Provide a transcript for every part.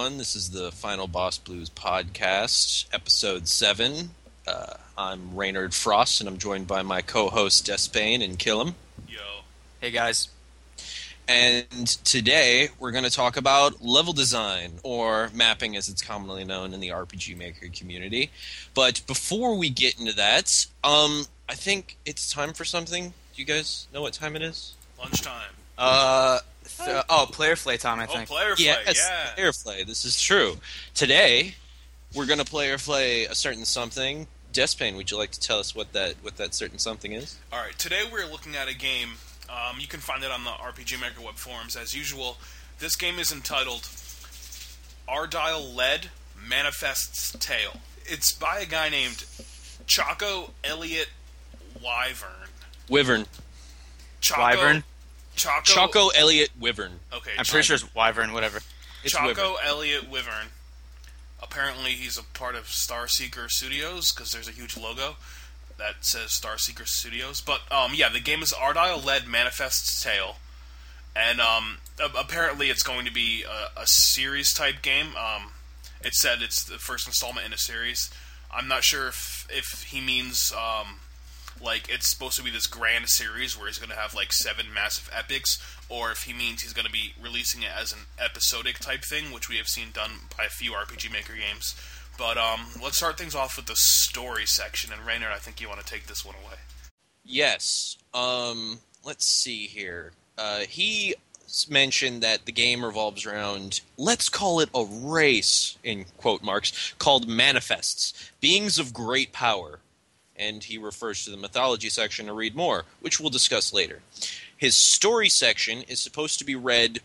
everyone. This is the Final Boss Blues podcast, episode 7. I'm Raynard Frost, and I'm joined by my co-host Despain and Killam. Yo. Hey, guys. And today we're going to talk about level design, or mapping as it's commonly known in the RPG Maker community. But before we get into that, I think it's time for something. Do you guys know what time it is? Lunchtime. Player Flay time, I think. Player Flay, yeah. Player Flay. This is true. Today, we're going to Player Flay a certain something. Despain, would you like to tell us what that certain something is? All right. Today we're looking at a game. You can find it on the RPG Maker web forums as usual. This game is entitled Ardile Lead Manifest's Tale. It's by a guy named Choco Elliott Wyvern. Wyvern? Choco Elliott Wyvern. Okay. I'm pretty sure it's Wyvern, whatever. It's Choco Wyvern. Elliott Wyvern. Apparently he's a part of Starseeker Studios, because there's a huge logo that says Starseeker Studios. But, the game is Ardile Lead Manifest's Tale. And, apparently it's going to be a series-type game. It said it's the first installment in a series. I'm not sure if he means, it's supposed to be this grand series where he's going to have, 7 massive epics, or if he means he's going to be releasing it as an episodic type thing, which we have seen done by a few RPG Maker games. But let's start things off with the story section, and Raynard, I think you want to take this one away. Yes. Let's see here. He mentioned that the game revolves around, let's call it a race, in quote marks, called Manifests, beings of great power. And he refers to the mythology section to read more, which we'll discuss later. His story section is supposed to be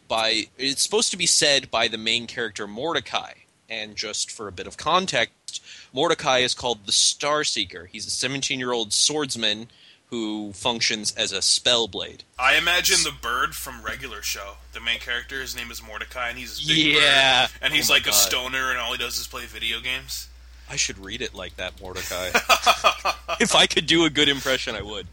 said by the main character Mordecai. And just for a bit of context, Mordecai is called the Starseeker. He's a 17-year-old swordsman who functions as a spellblade. I imagine the bird from Regular Show. The main character, his name is Mordecai, and he's a big Yeah. bird. And he's a stoner, and all he does is play video games. I should read it like that, Mordecai. If I could do a good impression, I would.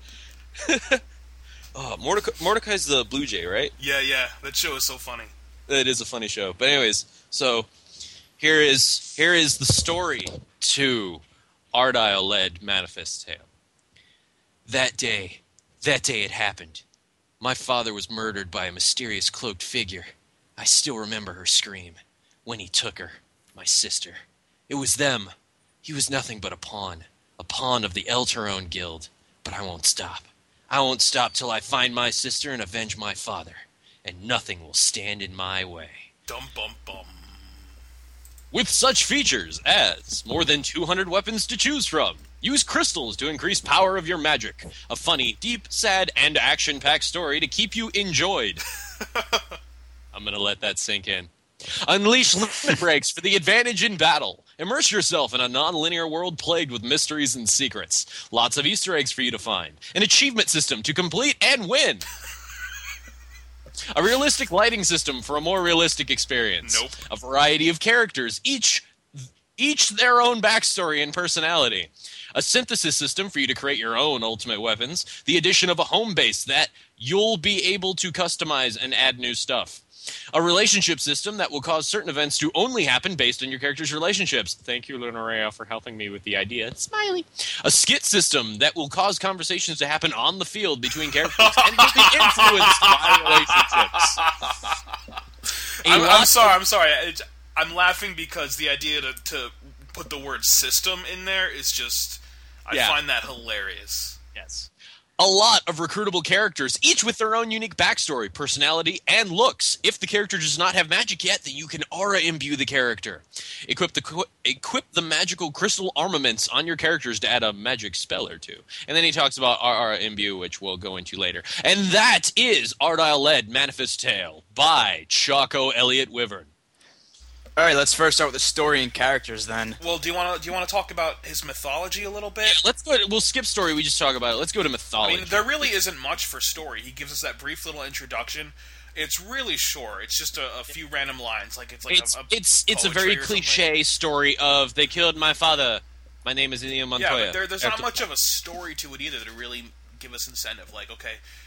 Mordecai's the Blue Jay, right? Yeah. That show is so funny. It is a funny show. But anyways, so here is the story to Ardile Lead Manifest's Tale. That day it happened. My father was murdered by a mysterious cloaked figure. I still remember her scream when he took her, my sister. It was them. He was nothing but a pawn of the Elturone Guild. But I won't stop. I won't stop till I find my sister and avenge my father, and nothing will stand in my way. Dum bum bum. With such features as more than 200 weapons to choose from, use crystals to increase power of your magic, a funny, deep, sad, and action-packed story to keep you enjoyed. I'm gonna let that sink in. Unleash limit breaks for the advantage in battle. Immerse yourself in a non-linear world plagued with mysteries and secrets. Lots of Easter eggs for you to find. An achievement system to complete and win. A realistic lighting system for a more realistic experience. Nope. A variety of characters, each their own backstory and personality. A synthesis system for you to create your own ultimate weapons. The addition of a home base that you'll be able to customize and add new stuff. A relationship system that will cause certain events to only happen based on your character's relationships. Thank you, Lunaria, for helping me with the idea. Smiley. A skit system that will cause conversations to happen on the field between characters and will be influenced by relationships. I'm sorry. I'm laughing because the idea to put the word system in there is just... I find that hilarious. Yes. A lot of recruitable characters, each with their own unique backstory, personality, and looks. If the character does not have magic yet, then you can aura imbue the character. Equip the magical crystal armaments on your characters to add a magic spell or two. And then he talks about aura imbue, which we'll go into later. And that is Ardile Lead Manifest's Tale by Choco Elliott Wyvern. All right, let's first start with the story and characters then. Well, do you want to talk about his mythology a little bit? Yeah, let's go. We'll skip story. We just talk about it. Let's go to mythology. I mean, there really isn't much for story. He gives us that brief little introduction. It's really short. It's just a few random lines. It's a very cliche story of they killed my father. My name is Inigo Montoya. Yeah, but there's not much of a story to it either to really give us incentive.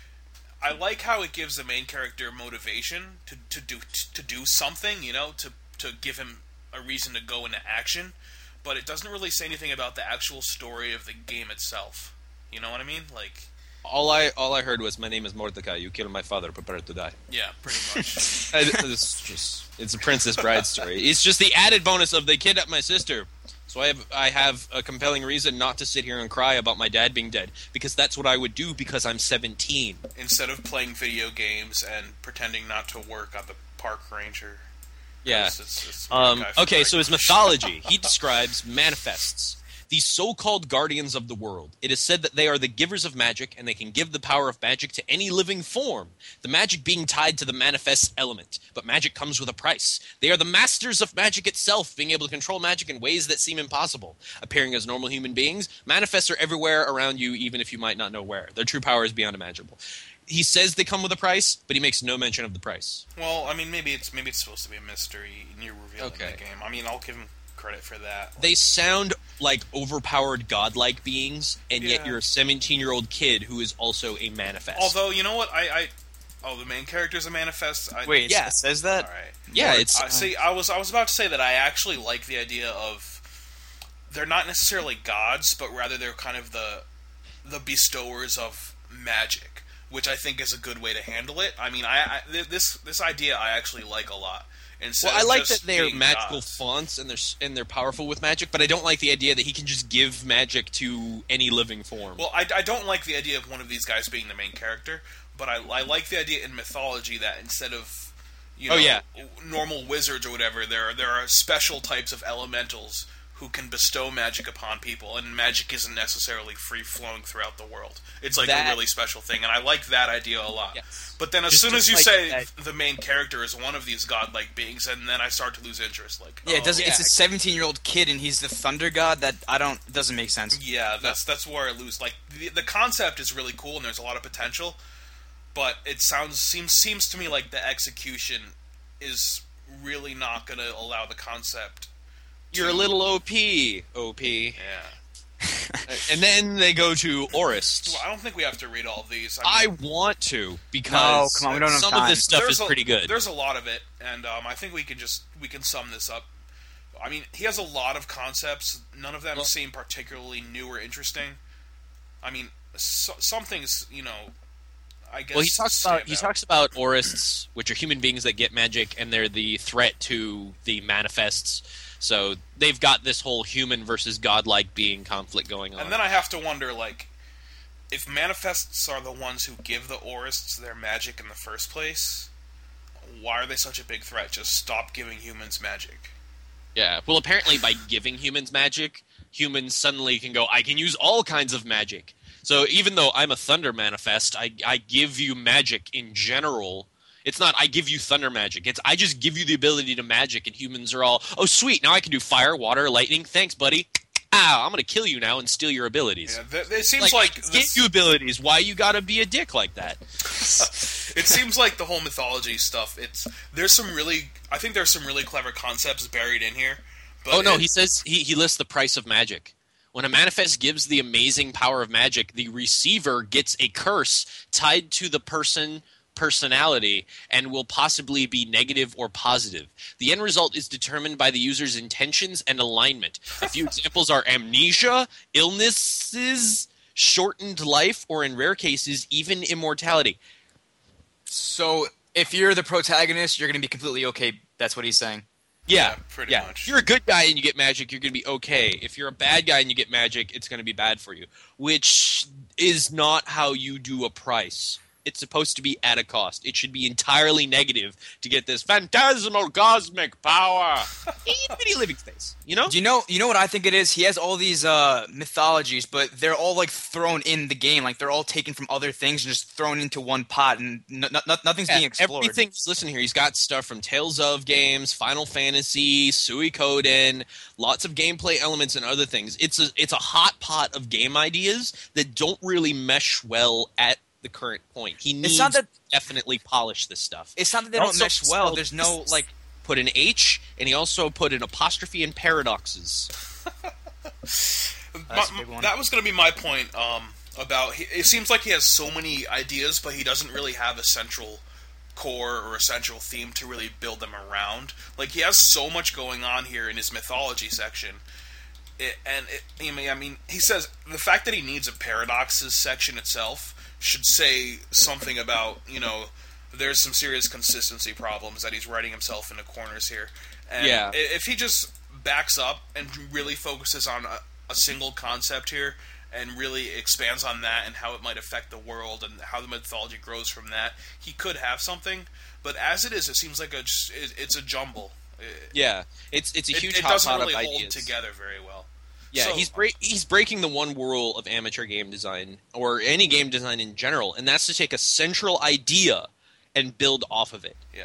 I like how it gives the main character motivation to do something. To to give him a reason to go into action, but it doesn't really say anything about the actual story of the game itself. You know what I mean? Like, All I heard was, "My name is Mordecai. You killed my father. Prepare to die." yeah, pretty much. It's a Princess Bride story. It's just the added bonus of they kidnapped my sister. So I have a compelling reason not to sit here and cry about my dad being dead, because that's what I would do because I'm 17. Instead of playing video games and pretending not to work on the park ranger. Yeah. It's Mordecai from Okay, so his Ragnarok. mythology. He describes manifests, these so-called guardians of the world. It is said that they are the givers of magic, and they can give the power of magic to any living form, the magic being tied to the manifest element. But magic comes with a price. They are the masters of magic itself, being able to control magic in ways that seem impossible. Appearing as normal human beings, manifests are everywhere around you, even if you might not know where. Their true power is beyond imaginable. He says they come with a price, but he makes no mention of the price. Well, I mean, maybe it's supposed to be a mystery, and you're revealing Okay. the game. I mean, I'll give him credit for that. They sound like overpowered godlike beings, and yet Yeah. you're a 17-year-old kid who is also a manifest. Although, you know what? The main character's a manifest. Wait, Yeah. it says that? All right. Yeah, it's... See, I was about to say that I actually like the idea of they're not necessarily gods, but rather they're kind of the bestowers of magic, which I think is a good way to handle it. I mean, this idea I actually like a lot. Instead Well, I of like just that they're being magical gods. fonts and they're powerful with magic, but I don't like the idea that he can just give magic to any living form. Well, I don't like the idea of one of these guys being the main character, but I like the idea in mythology that instead of normal wizards or whatever, there are special types of elementals who can bestow magic upon people, and magic isn't necessarily free-flowing throughout the world. It's like That- a really special thing, and I like that idea a lot. Yes. But then as Just soon as you like say that- the main character is one of these godlike beings, and then I start to lose interest. Like, Yeah, it doesn't. yeah. It's a 17-year-old kid, and he's the thunder god. That doesn't make sense. Yeah, that's where I lose. Like the concept is really cool and there's a lot of potential, but it seems to me like the execution is really not going to allow the concept. You're a little OP. Yeah. And then they go to Orist. Well, I don't think we have to read all of these. I mean, want to, because come on, we don't have some of time. this stuff there's is pretty good. There's a lot of it, and I think we can sum this up. I mean, he has a lot of concepts. None of them Well- seem particularly new or interesting. I mean, some things, I guess. Well, he stand out. talks about Orists, which are human beings that get magic, and they're the threat to the manifests. So they've got this whole human versus godlike being conflict going on. And then I have to wonder, like, if manifests are the ones who give the Orists their magic in the first place, why are they such a big threat? Just stop giving humans magic. Yeah. Well, apparently by giving humans magic, humans suddenly can go, I can use all kinds of magic. So even though I'm a thunder manifest, I give you magic in general. It's not I give you thunder magic. It's I just give you the ability to magic, and humans are all, oh sweet, now I can do fire, water, lightning. Thanks, buddy. Ow, I'm going to kill you now and steal your abilities. Yeah, it seems like give this, you abilities. Why you got to be a dick like that? it seems like the whole mythology stuff. I think there's some really clever concepts buried in here. But Oh no, he says he lists the price of magic. When a manifest gives the amazing power of magic, the receiver gets a curse tied to the personality and will possibly be negative or positive. The end result is determined by the user's intentions and alignment. A few examples are amnesia, illnesses, shortened life, or in rare cases, even immortality. So if you're the protagonist, you're going to be completely okay. That's what he's saying. Yeah, pretty yeah. much. If you're a good guy and you get magic, you're going to be okay. If you're a bad guy and you get magic, it's going to be bad for you, which is not how you do a price. It's supposed to be at a cost. It should be entirely negative to get this phantasmal cosmic power. Itty living space, you know? Do you know what I think it is? He has all these mythologies, but they're all like thrown in the game. Like they're all taken from other things and just thrown into one pot, and nothing's being explored. Everything. Listen here. He's got stuff from Tales of games, Final Fantasy, Suikoden, lots of gameplay elements and other things. It's a hot pot of game ideas that don't really mesh well at the current point. He needs not that- to definitely polish this stuff. It's not that they don't Also, mesh well. There's no like. Put an H, and he also put an apostrophe in paradoxes. That's a big one. That was going to be my point about. It seems like he has so many ideas, but he doesn't really have a central core or a central theme to really build them around. Like, he has so much going on here in his mythology section. I mean, he says the fact that he needs a paradoxes section itself should say something about, there's some serious consistency problems that he's writing himself into corners here. And Yeah. if he just backs up and really focuses on a single concept here and really expands on that and how it might affect the world and how the mythology grows from that, he could have something. But as it is, it seems like it's a jumble. Yeah, it's a huge it hot doesn't pot really of hold ideas. together very well. Yeah, So- he's breaking the one rule of amateur game design, or any game design in general, and that's to take a central idea and build off of it. Yeah.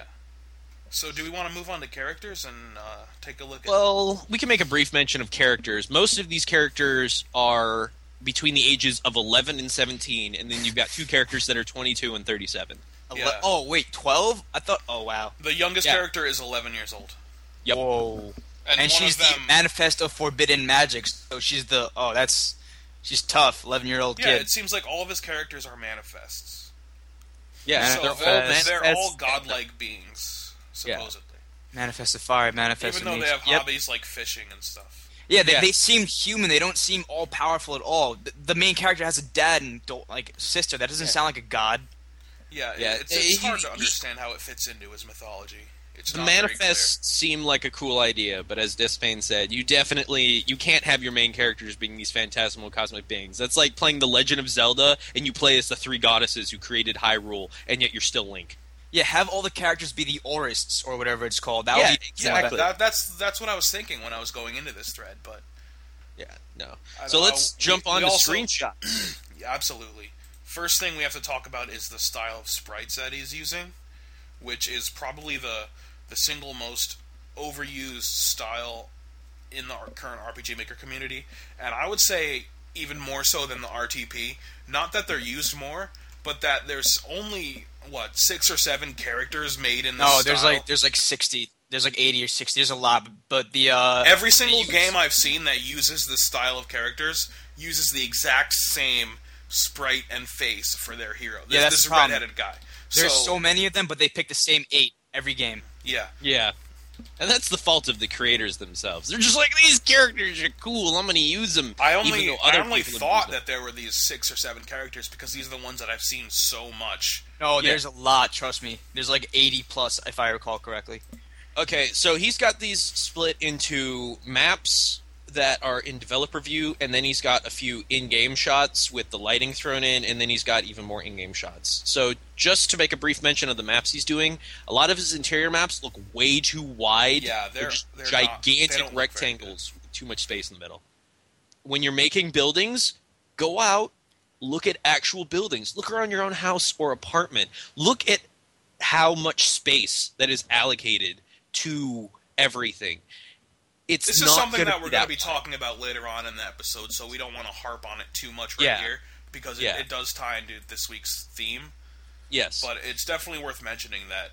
So do we want to move on to characters and take a look at... Well, we can make a brief mention of characters. Most of these characters are between the ages of 11 and 17, and then you've got two characters that are 22 and 37. Yeah. Oh wait, 12? I thought. Oh wow. The youngest Yeah. character is 11 years old. Yep. Whoa. And, And one she's of them... the manifest of forbidden magic. So she's the. Oh, that's. She's tough. 11-year-old Yeah, kid. it seems like all of his characters are manifests. Yeah, So they're all they're all manifests. godlike beings, Yeah. supposedly. Manifest of fire. Manifest Even of though they nature. have Yep. hobbies like fishing and stuff. Yeah, Yeah. they seem human. They don't seem all powerful at all. The main character has a dad and sister. That doesn't Yeah. sound like a god. Yeah, Yeah, it's hard to he- understand how it fits into his mythology. It's The not very manifests seem like a cool idea, but as Despain said, you can't have your main characters being these phantasmal cosmic beings. That's like playing The Legend of Zelda, and you play as the three goddesses who created Hyrule, and yet you're still Link. Yeah, have all the characters be the Aurists or whatever it's called. That Yeah, would be exactly. clear. That's what I was thinking when I was going into this thread, but Yeah, no. I So don't let's know. jump We on to also- screenshots. yeah, absolutely. First thing we have to talk about is the style of sprites that he's using, which is probably the single most overused style in the current RPG Maker community, and I would say even more so than the RTP. Not that they're used more, but that there's only 6 or 7 characters made in this No, style. there's like 60. There's like 80 or 60. There's a lot, but the Every single game I've seen that uses this style of characters uses the exact same sprite and face for their hero. Yeah, that's This the problem. redheaded guy. there's so many of them, but they pick the same 8 every game. Yeah. Yeah. And that's the fault of the creators themselves. They're just like, these characters are cool, I'm going to use them. I even only though other people have thought used them. that there were these 6 or 7 characters because these are the ones that I've seen so much. No, Yeah. there's a lot. Trust me. There's like 80 plus, if I recall correctly. Okay, so he's got these split into maps that are in developer view, and then he's got a few in-game shots with the lighting thrown in, and then he's got even more in-game shots. So just to make a brief mention of the maps he's doing, a lot of his interior maps look way too wide. Yeah, they're just not- they gigantic don't look very rectangles with too much space in the middle. When you're making buildings, go out, look at actual buildings. Look around your own house or apartment. Look at how much space that is allocated to everything. It's This is not something gonna that we're be going to be wide. talking about later on in the episode, so we don't want to harp on it too much right Yeah. here because Yeah. it does tie into this week's theme. Yes. But it's definitely worth mentioning that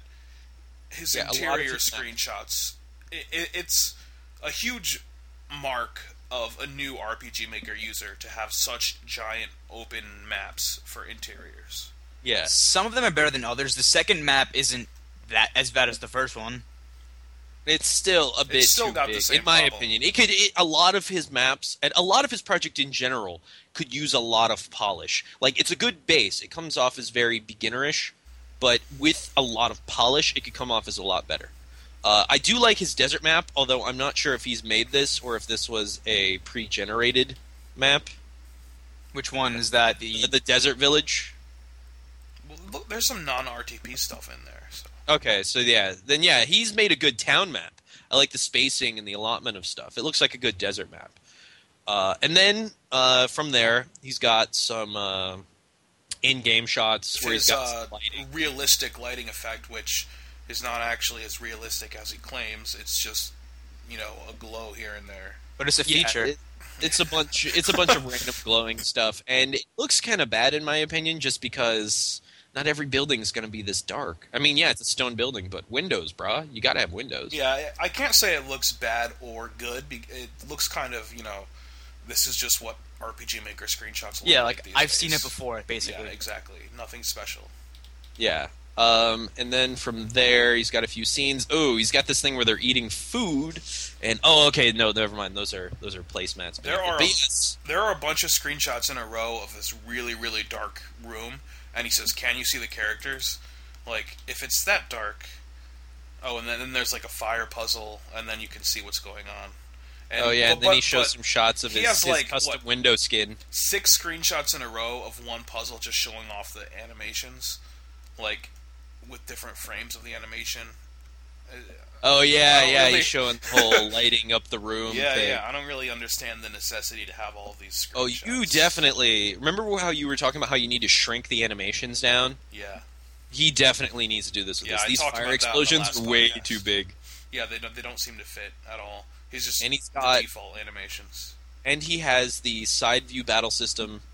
his Yeah, a lot of interior his screenshots, it's a huge mark of a new RPG Maker user to have such giant open maps for interiors. yeah. Some of them are better than others. The second map isn't that as bad as the first one. It's still a bit still too got the big, same in my problem. opinion. A lot of his maps and a lot of his project in general could use a lot of polish. Like, it's a good base. It comes off as very beginnerish, but with a lot of polish, it could come off as a lot better. I do like his desert map, although I'm not sure if he's made this or if this was a pre-generated map. Which one is that? The desert village. Well, look, there's some non-RTP stuff in there. So. Okay, so yeah, he's made a good town map. I like the spacing and the allotment of stuff. It looks like a good desert map. And then from there, he's got some in-game shots where he's His got some lighting. realistic lighting effect, which is not actually as realistic as he claims. It's just, a glow here and there. But it's a Yeah, feature. it's a bunch. It's a bunch of random glowing stuff, and it looks kind of bad in my opinion, just because not every building is going to be this dark. I mean, yeah, it's a stone building, but windows, brah. You got to have windows. Yeah, I can't say it looks bad or good. It looks kind of, this is just what RPG Maker screenshots look Yeah, like like these I've days. seen it before, basically. Yeah, exactly. Nothing special. Yeah. And then from there, he's got a few scenes. Oh, he's got this thing where they're eating food, and okay, no, never mind. Those are placemats. There are a bunch of screenshots in a row of this really, really dark room, and he says, "Can you see the characters?" Like, if it's that dark. Oh, and then there's like a fire puzzle, and then you can see what's going on. And then he shows some shots of his custom window skin. 6 screenshots in a row of one puzzle just showing off the animations, like, with different frames of the animation. He's showing the whole lighting up the room thing. Yeah, I don't really understand the necessity to have all these screenshots. Oh, you definitely... Remember how you were talking about how you need to shrink the animations down? Yeah. He definitely needs to do this with this. These fire explosions are way too big. Yeah, they don't seem to fit at all. He's just and he's got the default animations. And he has the side view battle system,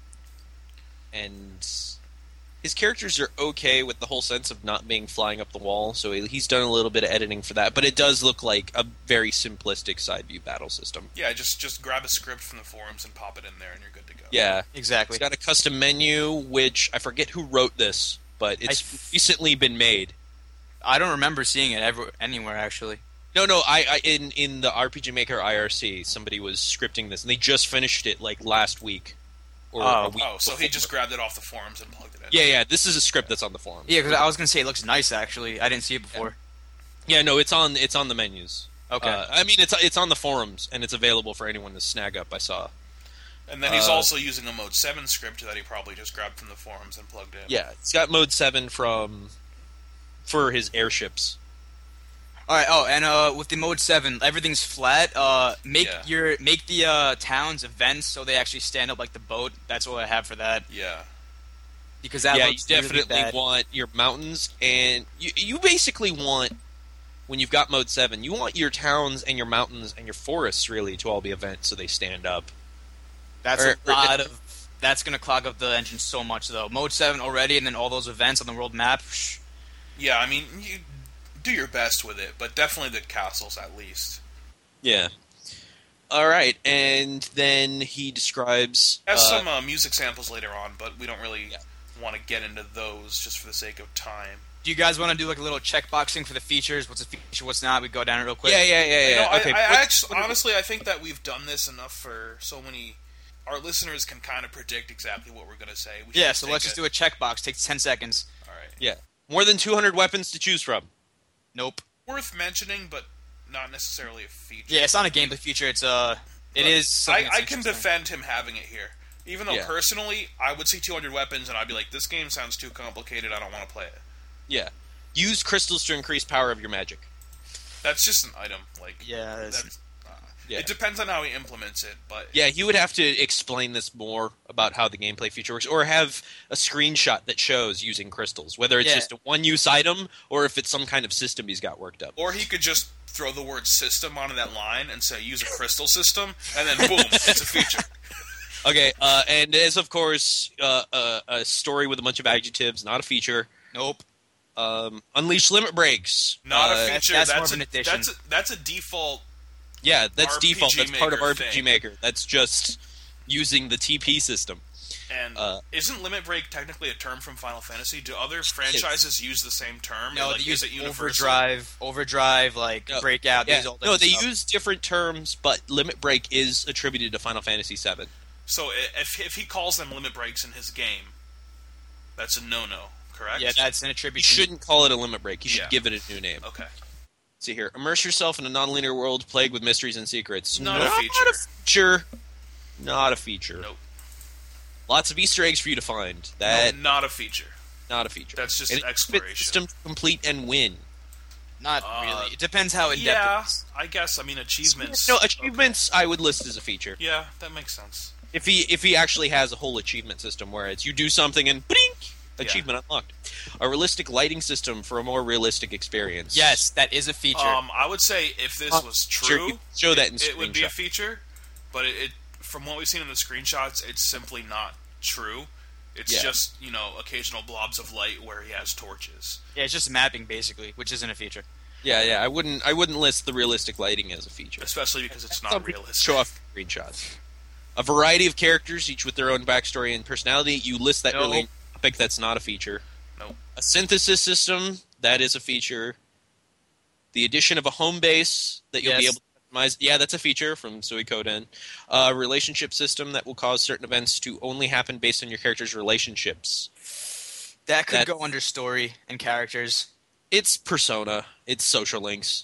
and his characters are okay with the whole sense of not being flying up the wall, so he's done a little bit of editing for that, but it does look like a very simplistic side view battle system. Yeah, just grab a script from the forums and pop it in there and you're good to go. Yeah, exactly. It's got a custom menu, which I forget who wrote this, but it's recently been made. I don't remember seeing it anywhere, actually. No, I in the RPG Maker IRC, somebody was scripting this, and they just finished it like last week. A week so he just grabbed it off the forums and plugged it in. Yeah, this is a script that's on the forums. Yeah, because I was gonna say it looks nice. Actually, I didn't see it before. Yeah, no, it's on the menus. Okay, I mean it's on the forums and it's available for anyone to snag up. I saw. And then he's also using a Mode 7 script that he probably just grabbed from the forums and plugged in. Yeah, it's got Mode 7 for his airships. All right. Oh, and with the Mode 7, everything's flat. Make the towns events so they actually stand up like the boat. That's what I have for that. Yeah. Because that looks you definitely really bad. want your mountains, and you basically want, when you've got Mode 7, you want your towns and your mountains and your forests really to all be events so they stand up. That's that's going to clog up the engine so much, though. Mode 7 already, and then all those events on the world map. Yeah, I mean, you do your best with it, but definitely the castles at least. Yeah. All right, and then he describes... Has some music samples later on, but we don't really want to get into those just for the sake of time. Do you guys want to do like a little checkboxing for the features? What's a feature, what's not? We go down it real quick. Yeah. Okay. Honestly, I think that we've done this enough for so many... Our listeners can kind of predict exactly what we're going to say. So let's just do a checkbox. Takes 10 seconds. All right. Yeah. More than 200 weapons to choose from. Nope. Worth mentioning, but not necessarily a feature. Yeah, it's not a gameplay feature. It is something I can defend him having it here. Even though personally, I would see 200 weapons and I'd be like, this game sounds too complicated, I don't want to play it. Yeah. Use crystals to increase power of your magic. That's just an item. Yeah. It depends on how he implements it, but... Yeah, he would have to explain this more about how the gameplay feature works, or have a screenshot that shows using crystals, whether it's just a one-use item, or if it's some kind of system he's got worked up. Or he could just throw the word system onto that line and say, use a crystal system, and then boom, it's a feature. Okay, and as of course, a story with a bunch of adjectives, not a feature. Nope. Unleash limit breaks. Not a feature. That's more of an addition. That's a default... Yeah, that's RPG default. That's part of RPG thing. Maker. That's just using the TP system. And isn't Limit Break technically a term from Final Fantasy? Do other franchises use the same term? No, they use it universal? overdrive, Breakout. Yeah. These all No, they stuff. use different terms, but Limit Break is attributed to Final Fantasy VII. So if he calls them Limit Breaks in his game, that's a no-no, correct? Yeah, that's an You attribution. shouldn't call it a Limit Break. You should give it a new name. Okay. See here. Immerse yourself in a non-linear world plagued with mysteries and secrets. Not a feature. Not a feature. Nope. Lots of Easter eggs for you to find. Not a feature. Not a feature. That's just an exploration. System to complete and win. Not really. It depends how in-depth Yeah, it is. I guess. I mean, achievements. No, achievements I would list as a feature. Yeah, that makes sense. If he actually has a whole achievement system where it's you do something and blink, achievement unlocked. A realistic lighting system for a more realistic experience. Yes, that is a feature. I would say if this was true, show that in it would be a screenshot. feature. But it from what we've seen in the screenshots, it's simply not true. It's just occasional blobs of light where he has torches. Yeah, it's just mapping basically, which isn't a feature. Yeah. I wouldn't list the realistic lighting as a feature, Especially because it's not realistic. Show off screenshots. A variety of characters, each with their own backstory and personality. You list that really topic that's not a feature. Nope. A synthesis system, that is a feature. The addition of a home base that you'll be Yes. able to customize. Yeah, that's a feature from Suikoden. A relationship system that will cause certain events to only happen based on your character's relationships. That could That- go under story and characters. It's Persona. It's social links.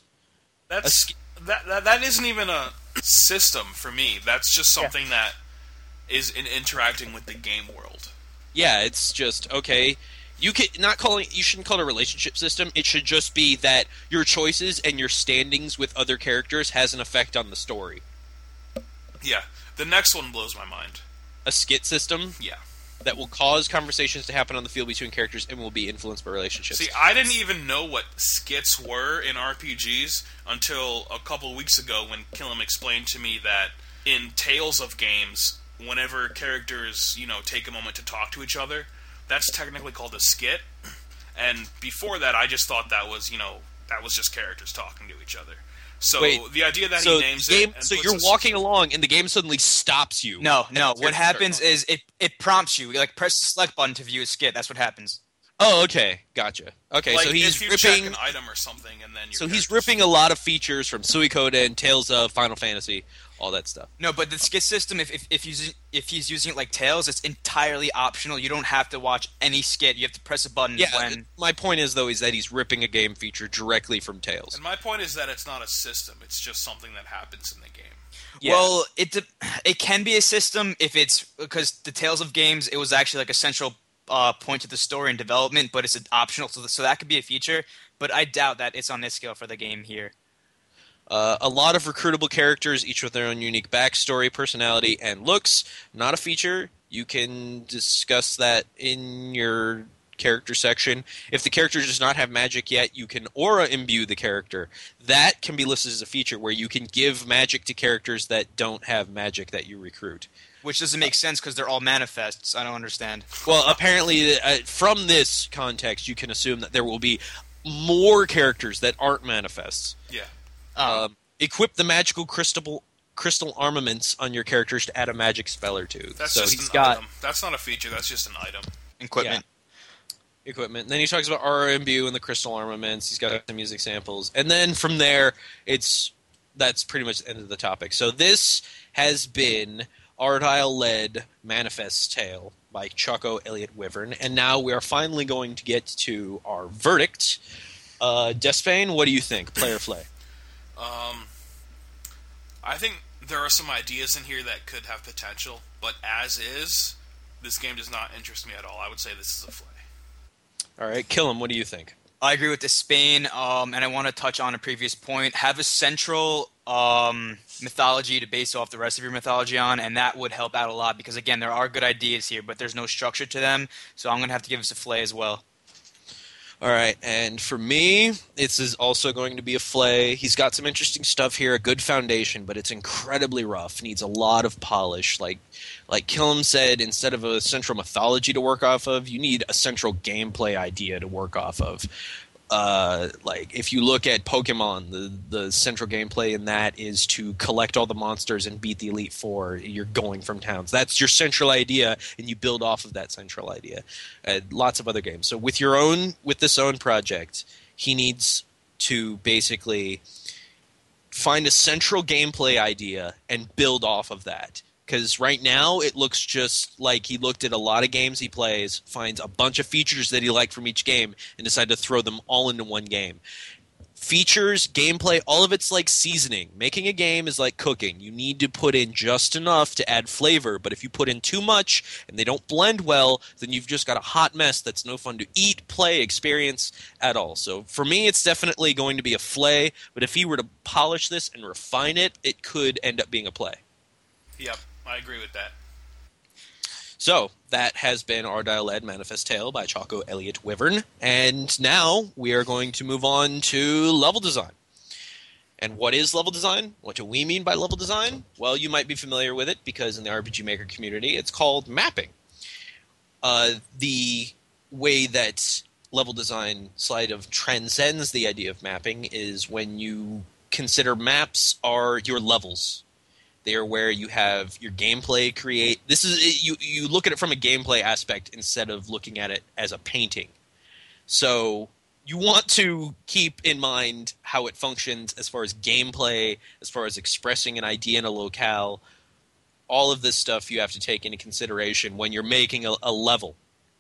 That isn't even a system for me. That's just something that is in interacting with the game world. Yeah, it's just okay. You shouldn't call it a relationship system. It should just be that your choices and your standings with other characters has an effect on the story. Yeah. The next one blows my mind. A skit system Yeah. that will cause conversations to happen on the field between characters and will be influenced by relationships. See, I didn't even know what skits were in RPGs until a couple of weeks ago when Killam explained to me that in Tales of games, whenever characters, take a moment to talk to each other, that's technically called a skit. And before that, I just thought that was just characters talking to each other. So Wait, the idea that so he names game, it, and so puts you're a- walking along and the game suddenly stops you. No. And it's your What happens turn. is it prompts you. Like, press the select button to view a skit. That's what happens. Oh, okay, gotcha. Okay, like so he's if you check ripping. an item or something, and then So he's ripping a lot of features from Suikoden, Tales of, Final Fantasy, all that stuff. No, but the skit system, if he's using it like Tails, it's entirely optional. You don't have to watch any skit. You have to press a button Yeah, when. my point is though is that he's ripping a game feature directly from Tales. And my point is that it's not a system; it's just something that happens in the game. Yeah. Well, it can be a system if it's because the Tales of games, it was actually like a central point to the story and development, but it's optional, so that could be a feature. But I doubt that it's on this scale for the game here. A lot of recruitable characters, each with their own unique backstory, personality, and looks. Not a feature. You can discuss that in your character section. If the character does not have magic yet, you can aura imbue the character. That can be listed as a feature where you can give magic to characters that don't have magic that you recruit. Which doesn't make sense because they're all manifests. I don't understand. Well, apparently, from this context, you can assume that there will be more characters that aren't manifests. Yeah. Equip the magical crystal armaments on your characters to add a magic spell or two. That's so just he's an got item. That's not a feature. That's just an item. Equipment. equipment. Then he talks about aura imbue and the crystal armaments. He's got the music samples, and then from there, that's pretty much the end of the topic. So this has been Ardile-led Manifest's Tale by Choco Elliott Wyvern, and now we are finally going to get to our verdict. Despain, what do you think? Play or flay? I think there are some ideas in here that could have potential, but as is, this game does not interest me at all. I would say this is a flay. All right, Killam, what do you think? I agree with the Spain, and I want to touch on a previous point. Have a central mythology to base off the rest of your mythology on, and that would help out a lot because, again, there are good ideas here, but there's no structure to them, so I'm going to have to give this a flay as well. All right, and for me, this is also going to be a flay. He's got some interesting stuff here, a good foundation, but it's incredibly rough. Needs a lot of polish. Like Killam said, instead of a central mythology to work off of, you need a central gameplay idea to work off of. Like if you look at Pokemon, the central gameplay in that is to collect all the monsters and beat the Elite Four. You're going from towns. That's your central idea, and you build off of that central idea. Lots of other games. So with this own project, he needs to basically find a central gameplay idea and build off of that. Because right now it looks just like he looked at a lot of games he plays, finds a bunch of features that he liked from each game, and decided to throw them all into one game. Features, gameplay, all of it's like seasoning. Making a game is like cooking. You need to put in just enough to add flavor, but if you put in too much and they don't blend well, then you've just got a hot mess that's no fun to eat, play, experience at all. So for me, it's definitely going to be a flay, but if he were to polish this and refine it, it could end up being a play. Yep, I agree with that. So, that has been Ardile-led Manifest Tale by Choco Elliott Wyvern. And now we are going to move on to level design. And what is level design? What do we mean by level design? Well, you might be familiar with it because in the RPG Maker community, it's called mapping. The way that level design side of transcends the idea of mapping is when you consider maps are your levels. They are where you have your gameplay create. This is you look at it from a gameplay aspect instead of looking at it as a painting. So you want to keep in mind how it functions as far as gameplay, as far as expressing an idea in a locale. All of this stuff you have to take into consideration when you're making a level.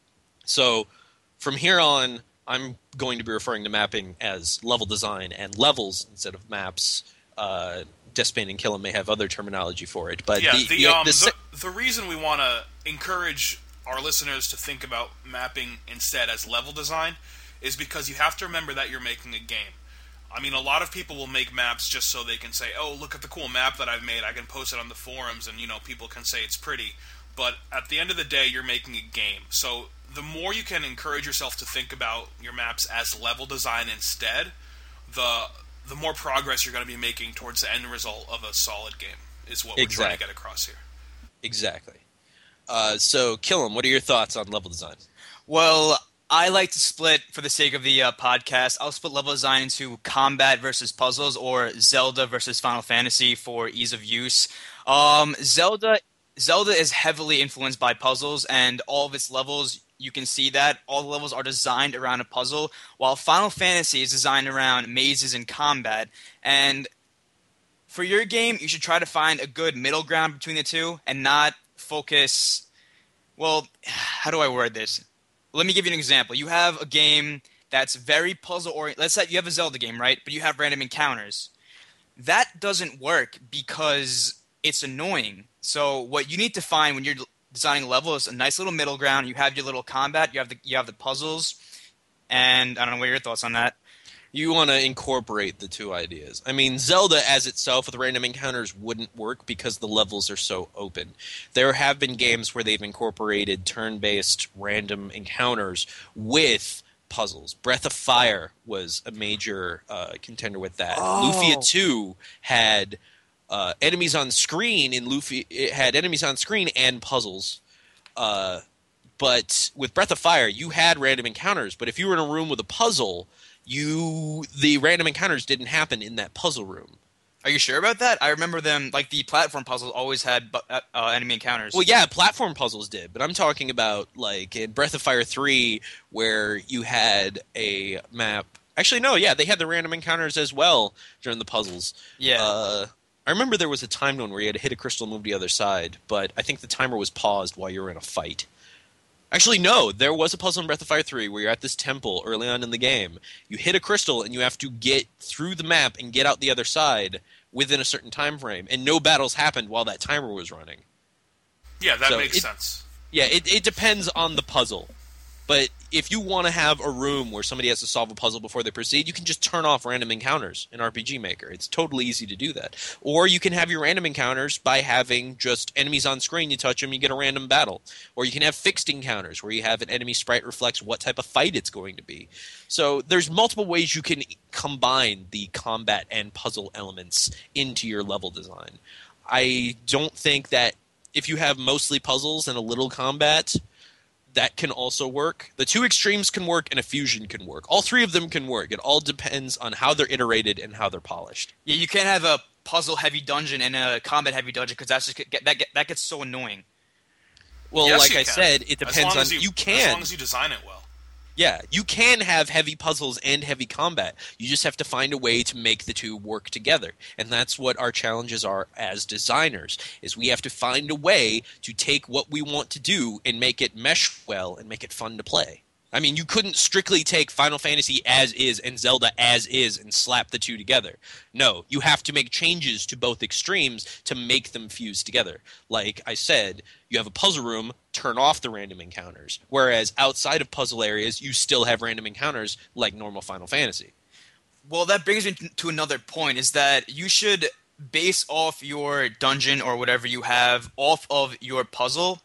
So from here on, I'm going to be referring to mapping as level design and levels instead of maps. Despane and Killam may have other terminology for it, but the reason we want to encourage our listeners to think about mapping instead as level design is because you have to remember that you're making a game. I mean, a lot of people will make maps just so they can say, "Oh, look at the cool map that I've made. I can post it on the forums, and people can say it's pretty." But at the end of the day, you're making a game. So the more you can encourage yourself to think about your maps as level design instead, the more progress you're going to be making towards the end result of a solid game is what we're trying to get across here. Exactly. So, Killam, what are your thoughts on level design? Well, I like to split, for the sake of the podcast, I'll split level design into combat versus puzzles, or Zelda versus Final Fantasy for ease of use. Zelda is heavily influenced by puzzles, and all of its levels, you can see that. All the levels are designed around a puzzle, while Final Fantasy is designed around mazes and combat. And for your game, you should try to find a good middle ground between the two and not focus... Well, how do I word this? Let me give you an example. You have a game that's very puzzle-oriented. Let's say you have a Zelda game, right? But you have random encounters. That doesn't work because it's annoying. So what you need to find when you're designing a level is a nice little middle ground. You have your little combat. You have the puzzles. And I don't know, what are your thoughts on that? You want to incorporate the two ideas. I mean, Zelda as itself with random encounters wouldn't work because the levels are so open. There have been games where they've incorporated turn-based random encounters with puzzles. Breath of Fire was a major contender with that. Oh. Lufia 2 had enemies on screen. It had enemies on screen and puzzles. But with Breath of Fire, you had random encounters. But if you were in a room with a puzzle, the random encounters didn't happen in that puzzle room. Are you sure about that? I remember them, like the platform puzzles always had enemy encounters. Well, yeah, platform puzzles did, but I'm talking about like in Breath of Fire 3 where you had a map. Actually, no, yeah, they had the random encounters as well during the puzzles. Yeah. I remember there was a timed one where you had to hit a crystal and move to the other side, but I think the timer was paused while you were in a fight. Actually, no, there was a puzzle in Breath of Fire 3 where you're at this temple early on in the game. You hit a crystal and you have to get through the map and get out the other side within a certain time frame, and no battles happened while that timer was running. Yeah, that makes sense. Yeah, it depends on the puzzle. But if you want to have a room where somebody has to solve a puzzle before they proceed, you can just turn off random encounters in RPG Maker. It's totally easy to do that. Or you can have your random encounters by having just enemies on screen. You touch them, you get a random battle. Or you can have fixed encounters where you have an enemy sprite reflects what type of fight it's going to be. So there's multiple ways you can combine the combat and puzzle elements into your level design. I don't think that if you have mostly puzzles and a little combat, that can also work. The two extremes can work and a fusion can work. All three of them can work. It all depends on how they're iterated and how they're polished. Yeah, you can't have a puzzle-heavy dungeon and a combat-heavy dungeon because that gets so annoying. Well, yes, like I said, it depends on... you can. As long as you design it well. Yeah, you can have heavy puzzles and heavy combat. You just have to find a way to make the two work together. And that's what our challenges are as designers, is we have to find a way to take what we want to do and make it mesh well and make it fun to play. I mean, you couldn't strictly take Final Fantasy as is and Zelda as is and slap the two together. No, you have to make changes to both extremes to make them fuse together. Like I said, you have a puzzle room, turn off the random encounters. Whereas outside of puzzle areas, you still have random encounters like normal Final Fantasy. Well, that brings me to another point, is that you should base off your dungeon or whatever you have off of your puzzle.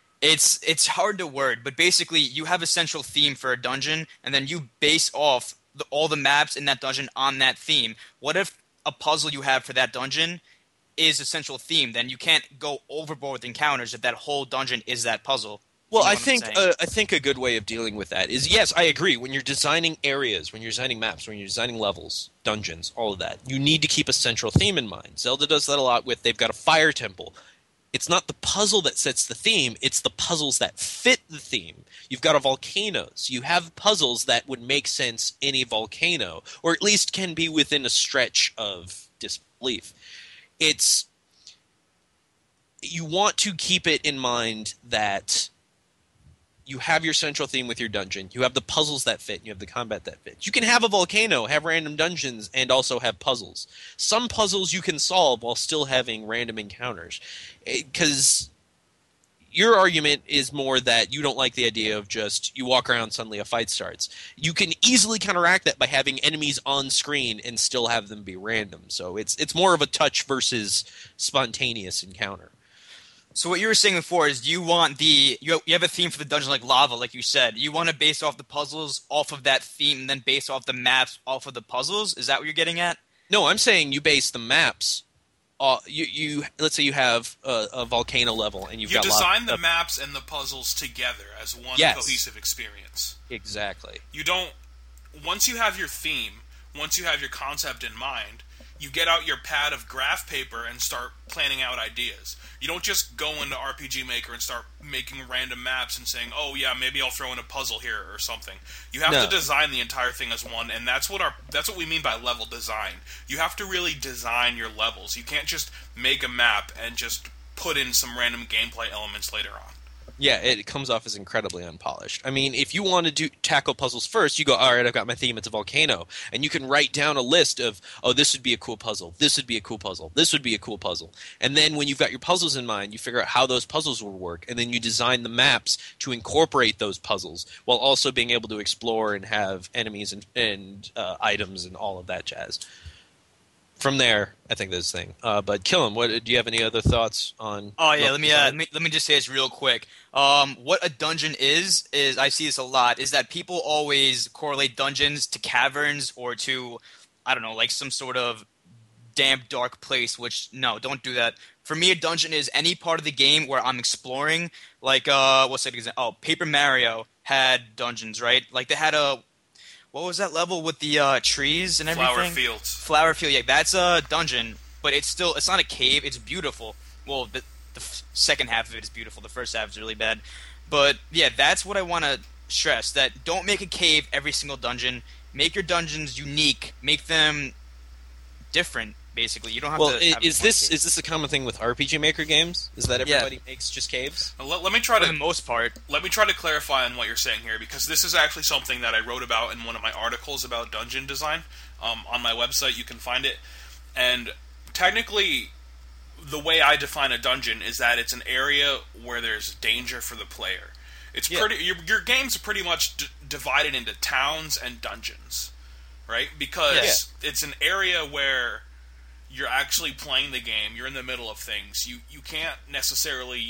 It's hard to word, but basically you have a central theme for a dungeon, and then you base off all the maps in that dungeon on that theme. What if a puzzle you have for that dungeon is a central theme? Then you can't go overboard with encounters if that whole dungeon is that puzzle. Well, I think a good way of dealing with that is, yes, I agree. When you're designing areas, when you're designing maps, when you're designing levels, dungeons, all of that, you need to keep a central theme in mind. Zelda does that a lot with, they've got a fire temple. It's not the puzzle that sets the theme, it's the puzzles that fit the theme. You've got a volcano, so you have puzzles that would make sense in a volcano, or at least can be within a stretch of disbelief. It's you want to keep it in mind that you have your central theme with your dungeon, you have the puzzles that fit, and you have the combat that fits. You can have a volcano, have random dungeons, and also have puzzles. Some puzzles you can solve while still having random encounters. Because your argument is more that you don't like the idea of just you walk around, suddenly a fight starts. You can easily counteract that by having enemies on screen and still have them be random. So it's more of a touch versus spontaneous encounter. So what you were saying before is you want you have a theme for the dungeon like lava, like you said. You want to base off the puzzles off of that theme and then base off the maps off of the puzzles? Is that what you're getting at? No, I'm saying you base the maps. You let's say you have a volcano level and you design the maps and the puzzles together as one cohesive experience. Exactly. You don't. Once you have your theme, once you have your concept in mind, you get out your pad of graph paper and start planning out ideas. You don't just go into RPG Maker and start making random maps and saying, "Oh yeah, maybe I'll throw in a puzzle here or something." You have to design the entire thing as one, and that's what we mean by level design. You have to really design your levels. You can't just make a map and just put in some random gameplay elements later on. Yeah, it comes off as incredibly unpolished. I mean, if you want to tackle puzzles first, you go, all right, I've got my theme, it's a volcano. And you can write down a list of, oh, this would be a cool puzzle, this would be a cool puzzle, this would be a cool puzzle. And then when you've got your puzzles in mind, you figure out how those puzzles will work, and then you design the maps to incorporate those puzzles while also being able to explore and have enemies and items and all of that jazz. From there, I think this thing. But Killam, do you have any other thoughts on? Oh yeah, let me just say this real quick. What a dungeon is I see this a lot. Is that people always correlate dungeons to caverns or to, I don't know, like some sort of damp, dark place. Which no, don't do that. For me, a dungeon is any part of the game where I'm exploring. Like what's that example? Oh, Paper Mario had dungeons, right? Like they had a. What was that level with the trees and everything? Flower field, yeah, that's a dungeon, but it's not a cave, it's beautiful. Well, the second half of it is beautiful, the first half is really bad. But, yeah, that's what I want to stress, that don't make a cave every single dungeon. Make your dungeons unique, make them different, basically. You don't have to have is this a common thing with RPG Maker games? Is that everybody makes just caves? Let me try to, for the most part. Let me try to clarify on what you're saying here, because this is actually something that I wrote about in one of my articles about dungeon design. On my website, you can find it. And technically, the way I define a dungeon is that it's an area where there's danger for the player. It's pretty. Your games are pretty much divided into towns and dungeons, right? Because it's an area where you're actually playing the game, you're in the middle of things. You can't necessarily,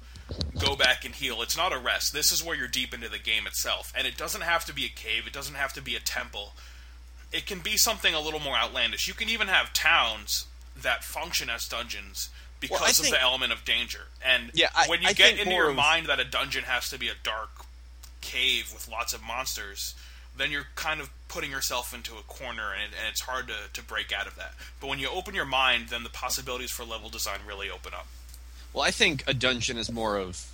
go back and heal. It's not a rest. This is where you're deep into the game itself. And it doesn't have to be a cave. It doesn't have to be a temple. It can be something a little more outlandish. You can even have towns that function as dungeons because of the element of danger. And when you get into your mind that a dungeon has to be a dark cave with lots of monsters, then you're kind of putting yourself into a corner, and it's hard to break out of that. But when you open your mind, then the possibilities for level design really open up. Well, I think a dungeon is more of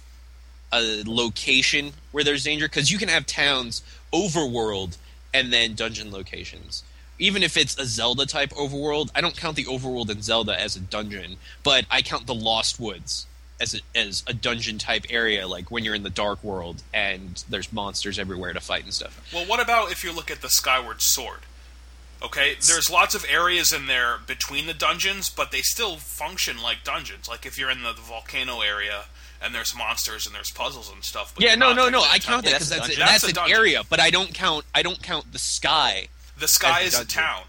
a location where there's danger, because you can have towns, overworld, and then dungeon locations. Even if it's a Zelda-type overworld, I don't count the overworld in Zelda as a dungeon, but I count the Lost Woods as a dungeon-type area, like when you're in the Dark World and there's monsters everywhere to fight and stuff. Well, what about if you look at the Skyward Sword? Okay, there's lots of areas in there between the dungeons, but they still function like dungeons. Like if you're in the volcano area and there's monsters and there's puzzles and stuff. But no, I count that because that's an area, but I don't count the sky. The sky is a town.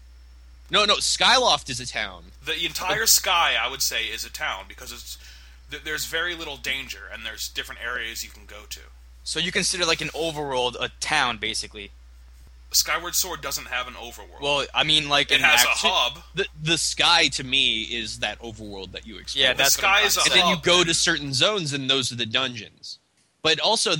No, Skyloft is a town. The entire sky, I would say, is a town because there's very little danger and there's different areas you can go to. So you consider like an overworld a town, basically. Skyward Sword doesn't have an overworld. Well, I mean, like it has a hub. The sky to me is that overworld that you explore. Yeah, the sky is a hub. And then you go to certain zones, and those are the dungeons. But also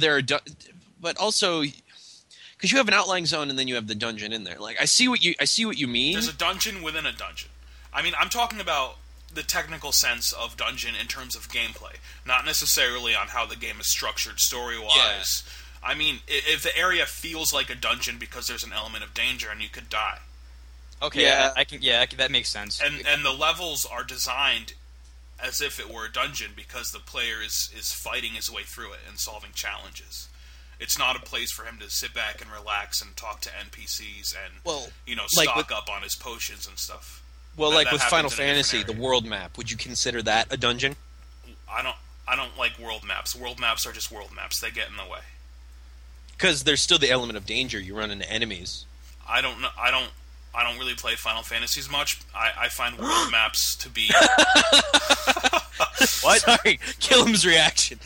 because you have an outlying zone, and then you have the dungeon in there. Like I see what you mean. There's a dungeon within a dungeon. I mean, I'm talking about the technical sense of dungeon in terms of gameplay, not necessarily on how the game is structured story-wise. Yeah. I mean, if the area feels like a dungeon because there's an element of danger and you could die. Okay, yeah, that makes sense. And the levels are designed as if it were a dungeon because the player is fighting his way through it and solving challenges. It's not a place for him to sit back and relax and talk to NPCs and stock up on his potions and stuff. Well, that with Final Fantasy, the world map, would you consider that a dungeon? I don't like world maps. World maps are just world maps. They get in the way. Because there's still the element of danger. You run into enemies. I don't really play Final Fantasies much. I find world maps to be... What? Sorry, Killam's reaction.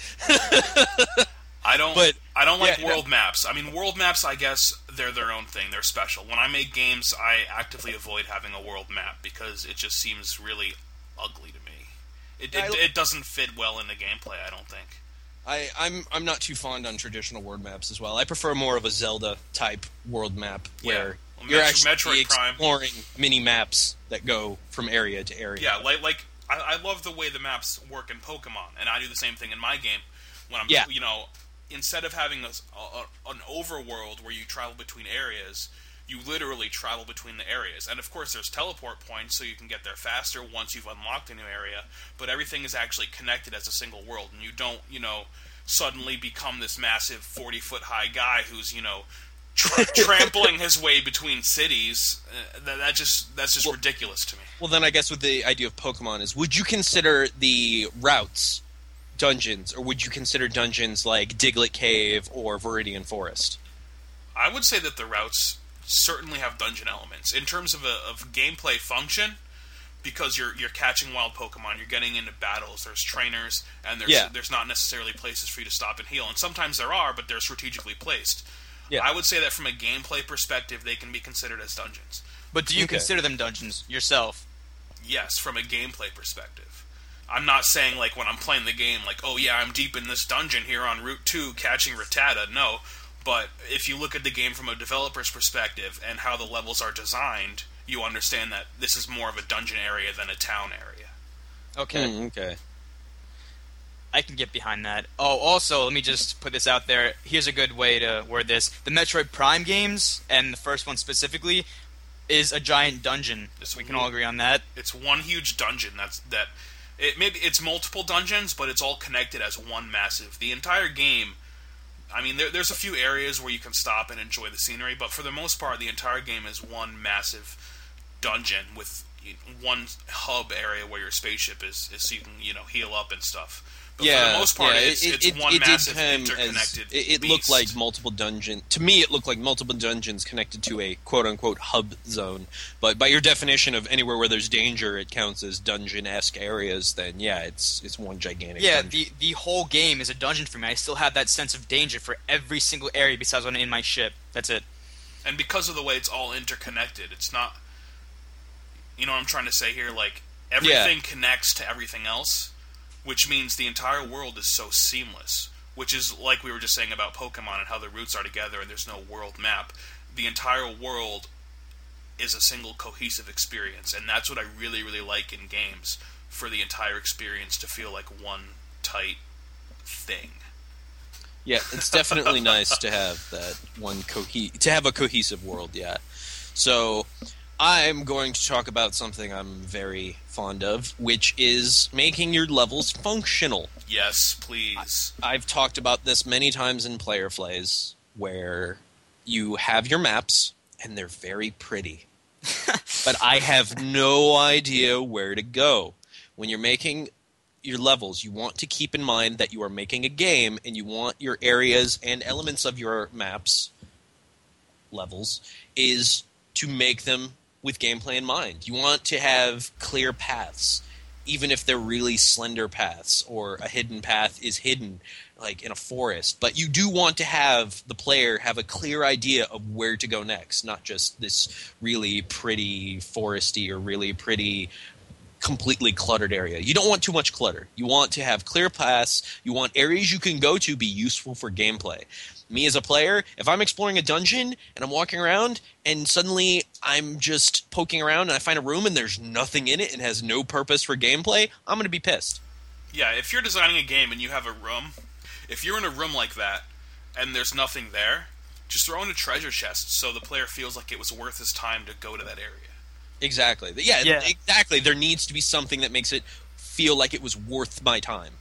I don't like world maps. I mean, world maps, I guess, they're their own thing. They're special. When I make games, I actively avoid having a world map because it just seems really ugly to me. It doesn't fit well in the gameplay, I don't think. I'm not too fond on traditional world maps as well. I prefer more of a Zelda-type world map where you're actually exploring mini-maps that go from area to area. Yeah, like I love the way the maps work in Pokemon, and I do the same thing in my game. When I'm, instead of having an overworld where you travel between areas, you literally travel between the areas. And of course there's teleport points so you can get there faster once you've unlocked a new area, but everything is actually connected as a single world, and you don't, suddenly become this massive 40-foot high guy who's, trampling his way between cities. That's just ridiculous to me. Well, then I guess with the idea of Pokemon is, would you consider the routes dungeons, or would you consider dungeons like Diglett Cave or Viridian Forest? I would say that the routes certainly have dungeon elements. In terms of gameplay function, because you're catching wild Pokemon, you're getting into battles, there's trainers, and there's not necessarily places for you to stop and heal. And sometimes there are, but they're strategically placed. Yeah. I would say that from a gameplay perspective, they can be considered as dungeons. But do you consider them dungeons yourself? Yes, from a gameplay perspective. I'm not saying, like, when I'm playing the game, like, oh yeah, I'm deep in this dungeon here on Route 2 catching Rattata. No. But if you look at the game from a developer's perspective and how the levels are designed, you understand that this is more of a dungeon area than a town area. Okay. Okay. I can get behind that. Oh, also, let me just put this out there. Here's a good way to word this. The Metroid Prime games, and the first one specifically, is a giant dungeon. We can all agree on that. It's one huge dungeon. Maybe it's multiple dungeons, but it's all connected as one massive. The entire game, I mean, there's a few areas where you can stop and enjoy the scenery, but for the most part, the entire game is one massive dungeon with one hub area where your spaceship is so you can, heal up and stuff. But for the most part, it's one massive interconnected It looked like multiple dungeons. To me, it looked like multiple dungeons connected to a quote-unquote hub zone. But by your definition of anywhere where there's danger, it counts as dungeon-esque areas, then yeah, it's one gigantic dungeon. Yeah, the whole game is a dungeon for me. I still have that sense of danger for every single area besides when I'm in my ship. That's it. And because of the way it's all interconnected, it's not... You know what I'm trying to say here? Like, everything connects to everything else, which means the entire world is so seamless, which is like we were just saying about Pokemon and how the routes are together and there's no world map. The entire world is a single cohesive experience, and that's what I really, really like in games, for the entire experience to feel like one tight thing. Yeah, it's definitely nice to have that to have a cohesive world, yeah. So I'm going to talk about something I'm very fond of, which is making your levels functional. Yes, please. I've talked about this many times in Player Flays, where you have your maps, and they're very pretty. But I have no idea where to go. When you're making your levels, you want to keep in mind that you are making a game, and you want your areas and elements of your maps, levels, is to make them with gameplay in mind. You want to have clear paths, even if they're really slender paths, or a hidden path is hidden, like in a forest. But you do want to have the player have a clear idea of where to go next, not just this really pretty foresty or really pretty completely cluttered area. You don't want too much clutter. You want to have clear paths. You want areas you can go to be useful for gameplay. me as a player, if I'm exploring a dungeon and I'm walking around and suddenly I'm just poking around and I find a room and there's nothing in it and has no purpose for gameplay, I'm going to be pissed. Yeah, if you're designing a game and you have a room, if you're in a room like that and there's nothing there, just throw in a treasure chest so the player feels like it was worth his time to go to that area. Exactly. Yeah, exactly. There needs to be something that makes it feel like it was worth my time.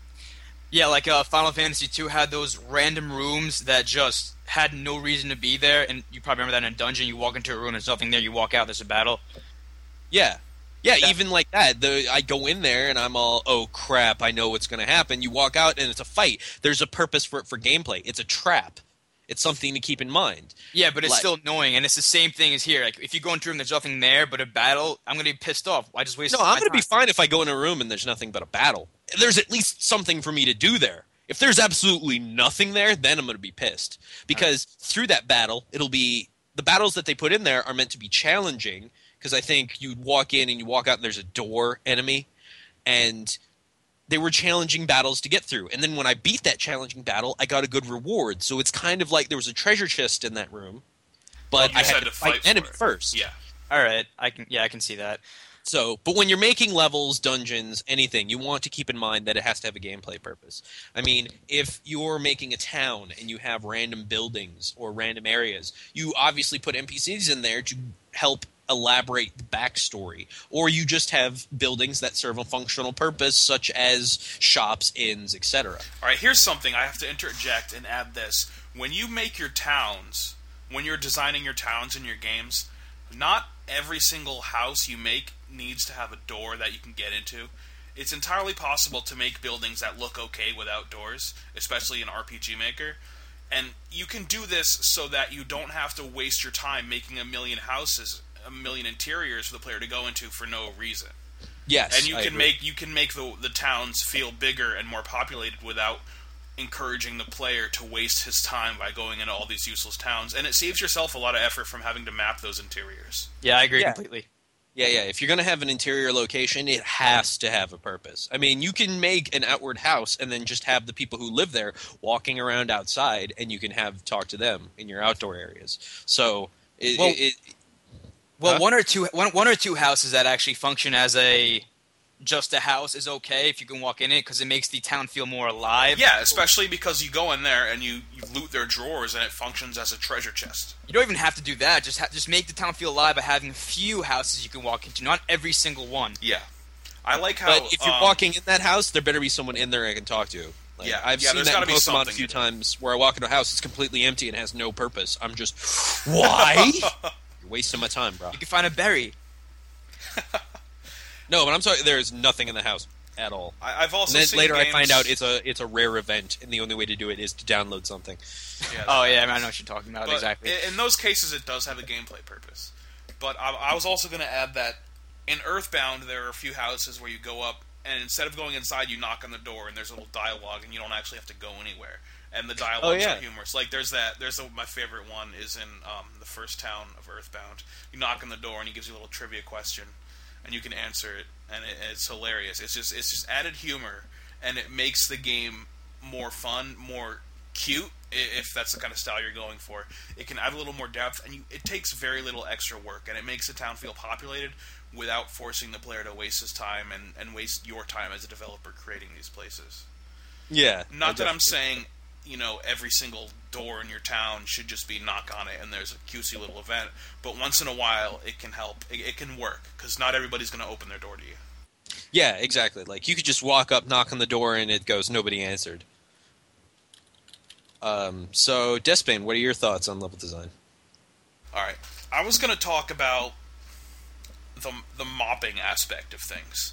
Yeah, like Final Fantasy II had those random rooms that just had no reason to be there, and you probably remember that in a dungeon, you walk into a room, there's nothing there, you walk out, there's a battle. Yeah. Yeah, even like that. I go in there and I'm all, oh crap, I know what's going to happen. You walk out and it's a fight. There's a purpose for it for gameplay. It's a trap. It's something to keep in mind. Yeah, but it's still annoying, and it's the same thing as here. Like, if you go into a room, there's nothing there but a battle, I'm going to be pissed off. I just wasted No, I'm going to be fine if I go in a room and there's nothing but a battle. There's at least something for me to do there. If there's absolutely nothing there, then I'm going to be pissed. Because through that battle, it'll be... The battles that they put in there are meant to be challenging, because I think you walk in and you walk out and there's a door enemy, and... They were challenging battles to get through. And then when I beat that challenging battle, I got a good reward. So it's kind of like there was a treasure chest in that room, but I had to fight the enemy first. Yeah. All right. I can see that. So, but when you're making levels, dungeons, anything, you want to keep in mind that it has to have a gameplay purpose. I mean, if you're making a town and you have random buildings or random areas, you obviously put NPCs in there to help elaborate the backstory, or you just have buildings that serve a functional purpose, such as shops, inns, etc. All right, here's something I have to interject and add this. When you make your towns, when you're designing your towns in your games, not every single house you make needs to have a door that you can get into. It's entirely possible to make buildings that look okay without doors, especially in RPG Maker. And you can do this so that you don't have to waste your time making a million houses, a million interiors for the player to go into for no reason. Yes, and you can make the towns feel bigger and more populated without encouraging the player to waste his time by going into all these useless towns, and it saves yourself a lot of effort from having to map those interiors. Yeah, I agree completely. Yeah. If you're going to have an interior location, it has to have a purpose. I mean, you can make an outward house and then just have the people who live there walking around outside, and you can talk to them in your outdoor areas. So one or two houses that actually function as just a house is okay if you can walk in it, because it makes the town feel more alive. Yeah, especially because you go in there and you loot their drawers and it functions as a treasure chest. You don't even have to do that. Just make the town feel alive by having a few houses you can walk into, not every single one. Yeah. I like how... But if you're walking in that house, there better be someone in there I can talk to. I've seen that in Pokemon a few times where I walk into a house, it's completely empty and has no purpose. I'm just, why? You're wasting my time, bro. You can find a berry. No, but I'm sorry, there's nothing in the house at all. I've also and then seen later games... I find out it's a rare event, and the only way to do it is to download something. Yeah, I know what you're talking about, exactly. In those cases, it does have a gameplay purpose. But I was also going to add that in Earthbound, there are a few houses where you go up, and instead of going inside, you knock on the door, and there's a little dialogue, and you don't actually have to go anywhere. And the dialogues are humorous. Like, my favorite one is in the first town of Earthbound. You knock on the door, and he gives you a little trivia question, and you can answer it, and it's hilarious. It's just added humor, and it makes the game more fun, more cute, if that's the kind of style you're going for. It can add a little more depth, and it takes very little extra work, and it makes the town feel populated without forcing the player to waste his time and waste your time as a developer creating these places. Yeah. Not that I'm saying, every single door in your town should just be knock on it and there's a cutesy little event, but once in a while it can help. It can work, because not everybody's going to open their door to you. Yeah, exactly. Like, you could just walk up, knock on the door, and it goes, nobody answered. So, Despane, what are your thoughts on level design? Alright. I was going to talk about the mopping aspect of things.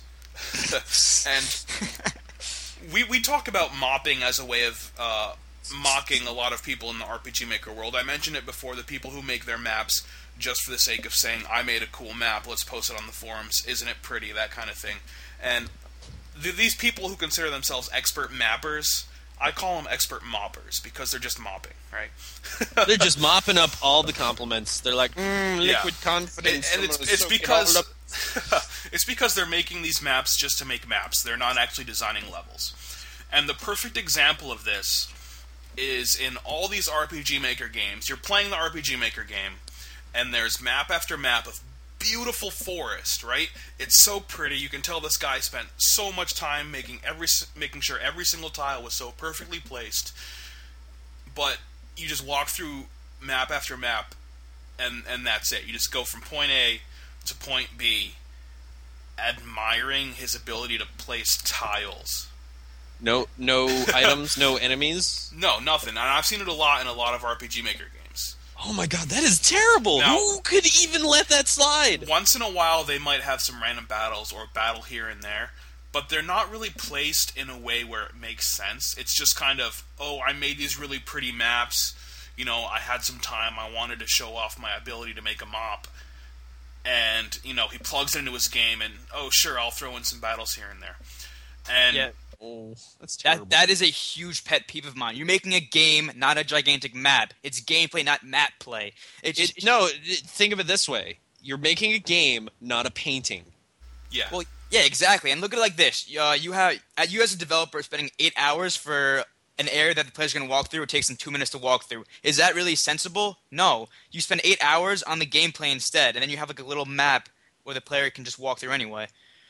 And we talk about mopping as a way of mocking a lot of people in the RPG Maker world. I mentioned it before, the people who make their maps just for the sake of saying, I made a cool map, let's post it on the forums, isn't it pretty, that kind of thing. And these people who consider themselves expert mappers, I call them expert moppers, because they're just mopping, right? They're just mopping up all the compliments. They're like, liquid confidence. And it's because it's because they're making these maps just to make maps. They're not actually designing levels. And the perfect example of this is in all these RPG Maker games, you're playing the RPG Maker game, and there's map after map of beautiful forest, right? It's so pretty. You can tell this guy spent so much time making sure every single tile was so perfectly placed. But you just walk through map after map, and that's it. You just go from point A to point B, admiring his ability to place tiles. No items, no enemies? No, nothing. And I've seen it a lot in a lot of RPG Maker games. Oh my god, that is terrible! Now, who could even let that slide? Once in a while, they might have some random battles or a battle here and there, but they're not really placed in a way where it makes sense. It's just kind of, oh, I made these really pretty maps. You know, I had some time. I wanted to show off my ability to make a mop. And, you know, he plugs it into his game and, oh, sure, I'll throw in some battles here and there. And Yeah. Oh, that's terrible. That is a huge pet peeve of mine. You're making a game, not a gigantic map. It's gameplay, not map play. Think of it this way. You're making a game, not a painting. yeah. Well, yeah, exactly. And look at it like this: you as a developer spending 8 hours for an area that the player's going to walk through. It takes them 2 minutes to walk through. Is that really sensible? No. You spend 8 hours on the gameplay instead, and then you have like a little map where the player can just walk through anyway.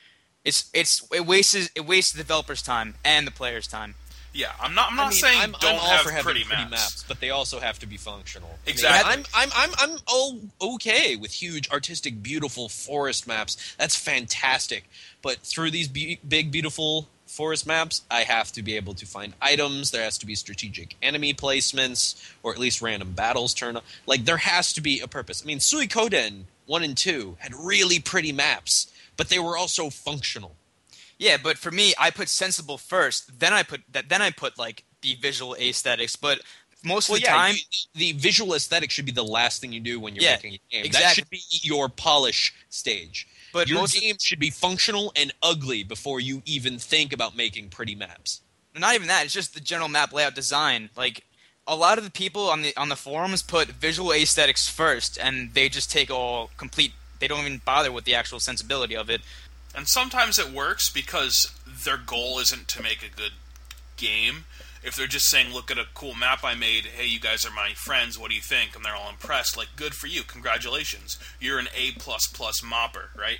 It wastes the developer's time and the player's time. Yeah, I'm not saying I'm don't all have for having pretty maps. but they also have to be functional. Exactly. I'm all okay with huge, artistic, beautiful forest maps. That's fantastic. But through these big, beautiful forest maps, I have to be able to find items. There has to be strategic enemy placements, or at least random battles turn up. Like, there has to be a purpose. I mean, Suikoden 1 and 2 had really pretty maps, but they were also functional. Yeah, but for me, I put sensible first. Then I put like the visual aesthetics. But most of the time, the visual aesthetic should be the last thing you do when you're making a game. Exactly. That should be your polish stage. But your game should be functional and ugly before you even think about making pretty maps. not even that. It's just the general map layout design. Like, a lot of the people on the forums put visual aesthetics first, and they just take all complete. They don't even bother with the actual sensibility of it. And sometimes it works because their goal isn't to make a good game. If they're just saying, look at a cool map I made, hey, you guys are my friends, what do you think? And they're all impressed, like, good for you, congratulations. You're an A++ mopper, right?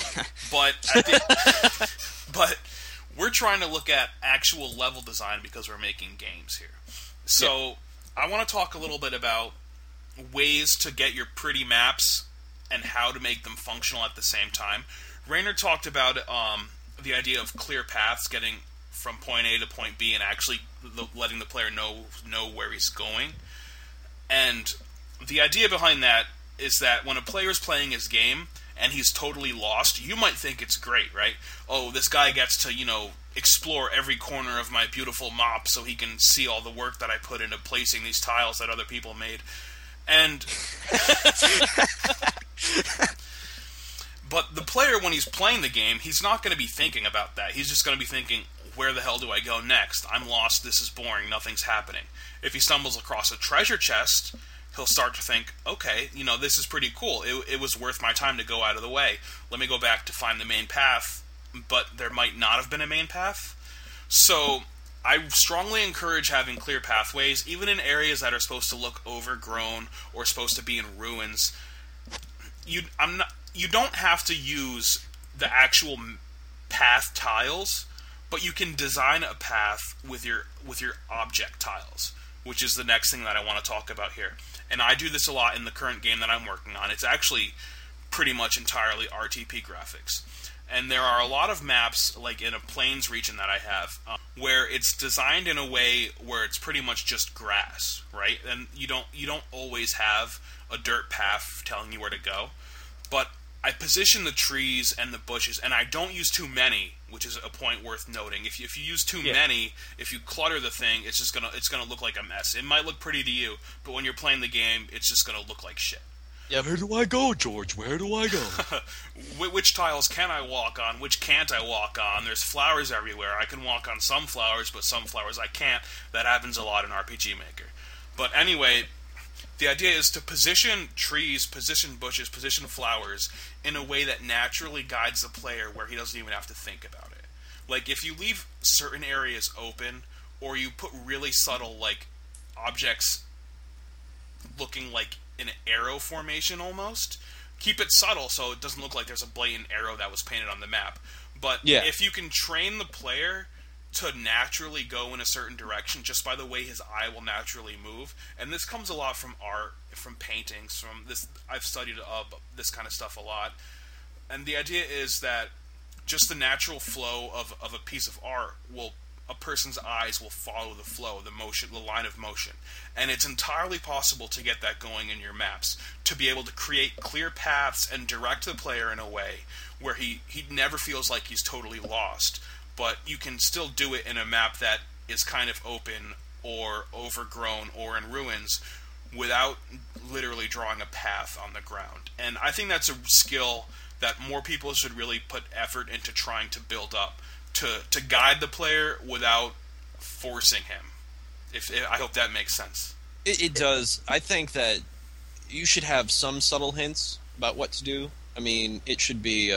But we're trying to look at actual level design because we're making games here. So I want to talk a little bit about ways to get your pretty maps and how to make them functional at the same time. Rainer talked about the idea of clear paths, getting from point A to point B, and actually letting the player know where he's going. And the idea behind that is that when a player is playing his game and he's totally lost, you might think it's great, right? Oh, this guy gets to, explore every corner of my beautiful mop so he can see all the work that I put into placing these tiles that other people made. And but the player, when he's playing the game, he's not going to be thinking about that. He's just going to be thinking, where the hell do I go next? I'm lost, this is boring, nothing's happening. If he stumbles across a treasure chest, he'll start to think, okay, this is pretty cool. It was worth my time to go out of the way. Let me go back to find the main path, but there might not have been a main path. So I strongly encourage having clear pathways, even in areas that are supposed to look overgrown or supposed to be in ruins. You don't have to use the actual path tiles, but you can design a path with your object tiles, which is the next thing that I want to talk about here. And I do this a lot in the current game that I'm working on. It's actually pretty much entirely RTP graphics. And there are a lot of maps, like in a plains region that I have, where it's designed in a way where it's pretty much just grass, right? And you don't always have a dirt path telling you where to go. But I position the trees and the bushes, and I don't use too many, which is a point worth noting. If you use too many, if you clutter the thing, it's gonna look like a mess. It might look pretty to you, but when you're playing the game, it's just gonna look like shit. Yeah, where do I go, George? Where do I go? Which tiles can I walk on? Which can't I walk on? There's flowers everywhere. I can walk on some flowers, but some flowers I can't. That happens a lot in RPG Maker. But anyway, the idea is to position trees, position bushes, position flowers in a way that naturally guides the player where he doesn't even have to think about it. Like, if you leave certain areas open, or you put really subtle, like, objects looking like an arrow formation almost. Keep it subtle so it doesn't look like there's a blatant arrow that was painted on the map. But if you can train the player to naturally go in a certain direction just by the way his eye will naturally move, and this comes a lot from art, from paintings, from this. I've studied this kind of stuff a lot, and the idea is that just the natural flow of a piece of art a person's eyes will follow the flow, the motion, the line of motion. And it's entirely possible to get that going in your maps, to be able to create clear paths and direct the player in a way where he never feels like he's totally lost. But you can still do it in a map that is kind of open or overgrown or in ruins without literally drawing a path on the ground. And I think that's a skill that more people should really put effort into trying to build up, to guide the player without forcing him. I hope that makes sense. It does. I think that you should have some subtle hints about what to do. I mean, it should be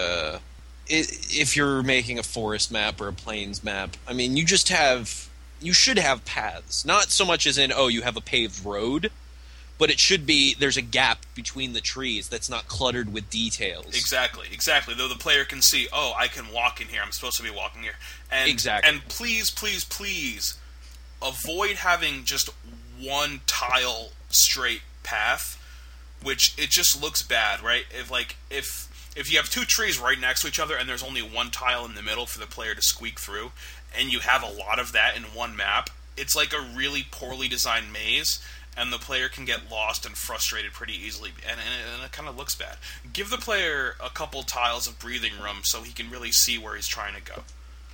if you're making a forest map or a plains map, I mean, you should have paths. Not so much as in, you have a paved road, but it should be there's a gap between the trees that's not cluttered with details. Exactly. Though the player can see, I can walk in here. I'm supposed to be walking here. And, exactly. And please, avoid having just one tile straight path, which it just looks bad, right? If you have two trees right next to each other and there's only one tile in the middle for the player to squeak through, and you have a lot of that in one map, it's like a really poorly designed maze, and the player can get lost and frustrated pretty easily, and it kind of looks bad. Give the player a couple tiles of breathing room so he can really see where he's trying to go.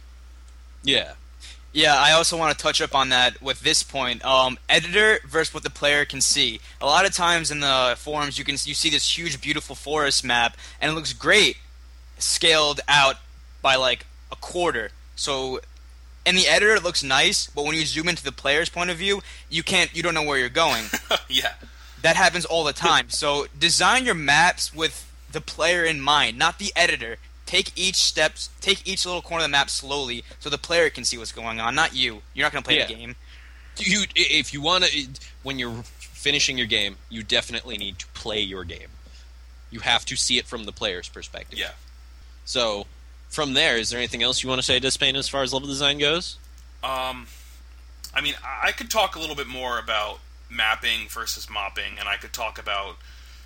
Yeah. Yeah, I also want to touch up on that with this point. Editor versus what the player can see. A lot of times in the forums, you see this huge, beautiful forest map, and it looks great, scaled out by like a quarter. So in the editor, it looks nice, but when you zoom into the player's point of view, you don't know where you're going. Yeah, that happens all the time. So design your maps with the player in mind, not the editor. Take each little corner of the map slowly, so the player can see what's going on, not you. You're not going to play the game. If you want to, when you're finishing your game, you definitely need to play your game. You have to see it from the player's perspective. Yeah. So, from there, is there anything else you want to say, Despain, as far as level design goes? I mean, I could talk a little bit more about mapping versus mopping, and I could talk about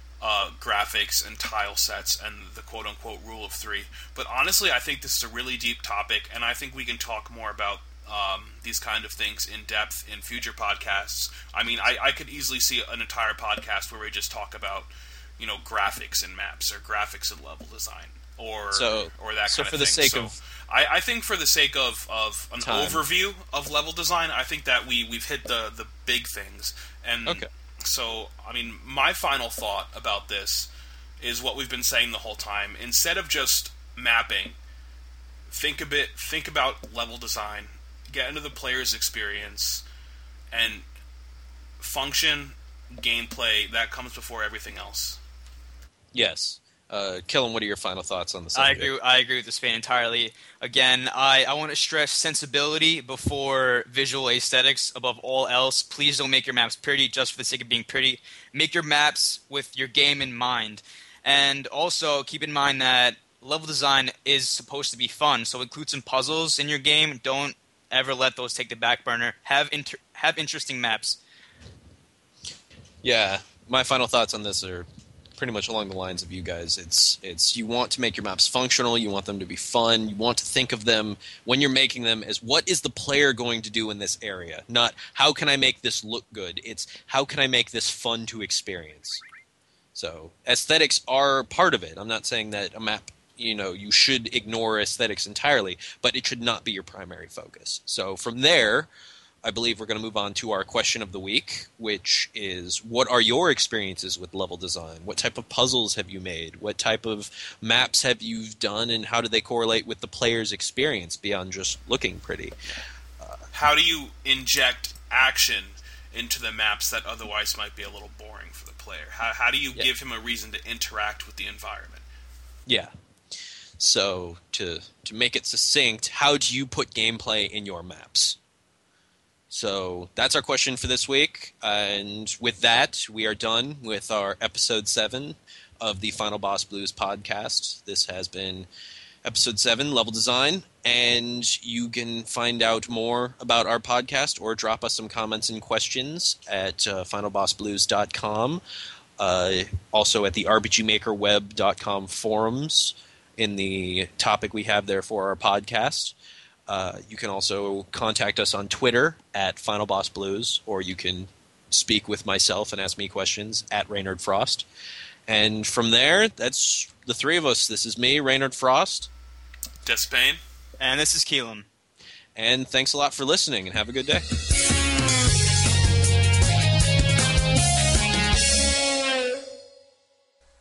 graphics and tile sets and the quote-unquote rule of three. But honestly, I think this is a really deep topic, and I think we can talk more about these kind of things in depth in future podcasts. I mean, I could easily see an entire podcast where we just talk about, graphics in maps or graphics in level design or that kind of thing. For the sake of... I think for the sake of an time. Overview of level design, I think that we've hit the big things. And okay. So, I mean, my final thought about this is what we've been saying the whole time. Instead of just mapping, think about level design, get into the player's experience, and function, gameplay, that comes before everything else. Yes. Kellen, what are your final thoughts on the subject? I agree with this fan entirely. Again, I want to stress sensibility before visual aesthetics above all else. Please don't make your maps pretty just for the sake of being pretty. Make your maps with your game in mind. And also keep in mind that level design is supposed to be fun, so include some puzzles in your game. Don't ever let those take the back burner. Have interesting maps. Yeah, my final thoughts on this are pretty much along the lines of you guys. It's you want to make your maps functional, you want them to be fun, you want to think of them when you're making them as what is the player going to do in this area, not how can I make this look good. It's how can I make this fun to experience. So aesthetics are part of it. I'm not saying that a map, you should ignore aesthetics entirely, but it should not be your primary focus. So from there, I believe we're going to move on to our question of the week, which is, what are your experiences with level design? What type of puzzles have you made? What type of maps have you done, and how do they correlate with the player's experience beyond just looking pretty? How do you inject action into the maps that otherwise might be a little boring for the player? How do you give him a reason to interact with the environment? Yeah. So, to make it succinct, how do you put gameplay in your maps? So that's our question for this week. And with that, we are done with our episode 7 of the Final Boss Blues podcast. This has been episode 7, Level Design. And you can find out more about our podcast or drop us some comments and questions at finalbossblues.com. Also at the RPGMakerWeb.com forums in the topic we have there for our podcast. You can also contact us on Twitter at Final Boss Blues, or you can speak with myself and ask me questions at Raynard Frost. And from there, that's the three of us. This is me, Raynard Frost. Despain. And this is Keelan. And thanks a lot for listening, and have a good day.